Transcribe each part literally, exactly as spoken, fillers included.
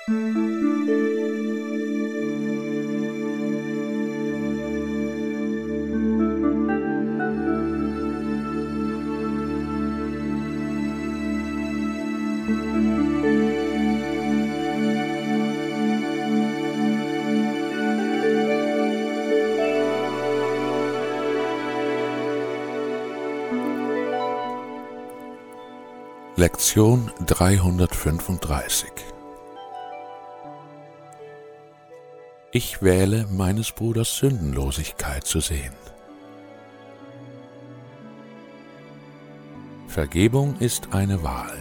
Lektion dreihundertfünfunddreißig. Ich wähle, meines Bruders Sündenlosigkeit zu sehen. Vergebung ist eine Wahl.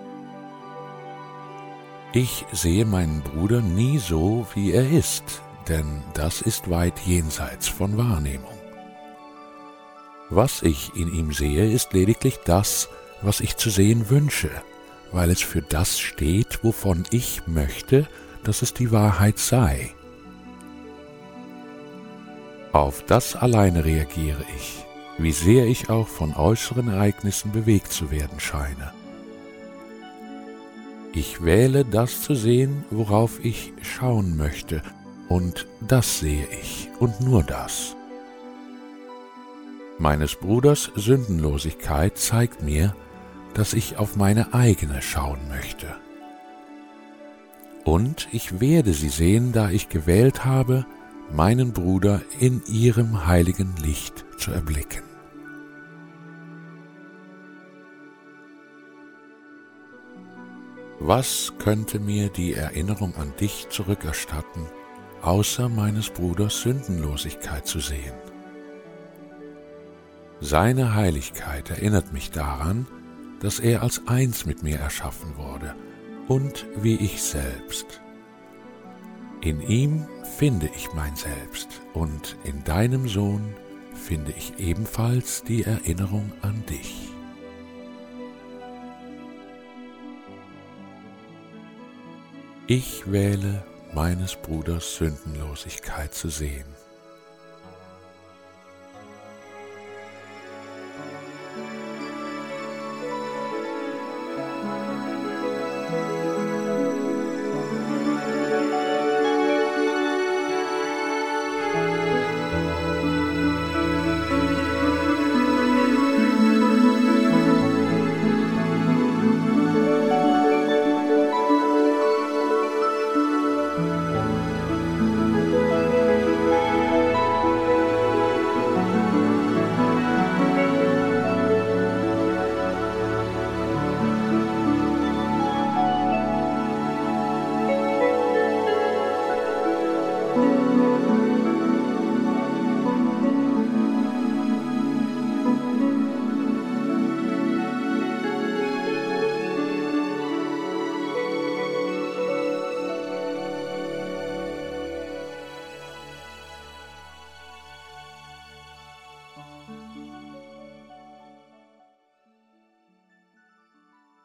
Ich sehe meinen Bruder nie so, wie er ist, denn das ist weit jenseits von Wahrnehmung. Was ich in ihm sehe, ist lediglich das, was ich zu sehen wünsche, weil es für das steht, wovon ich möchte, dass es die Wahrheit sei. Auf das alleine reagiere ich, wie sehr ich auch von äußeren Ereignissen bewegt zu werden scheine. Ich wähle, das zu sehen, worauf ich schauen möchte, und das sehe ich, und nur das. Meines Bruders Sündenlosigkeit zeigt mir, dass ich auf meine eigene schauen möchte. Und ich werde sie sehen, da ich gewählt habe, meinen Bruder in ihrem heiligen Licht zu erblicken. Was könnte mir die Erinnerung an dich zurückerstatten, außer meines Bruders Sündenlosigkeit zu sehen? Seine Heiligkeit erinnert mich daran, dass er als eins mit mir erschaffen wurde und wie ich selbst. In ihm finde ich mein Selbst und in deinem Sohn finde ich ebenfalls die Erinnerung an dich. Ich wähle, meines Bruders Sündenlosigkeit zu sehen.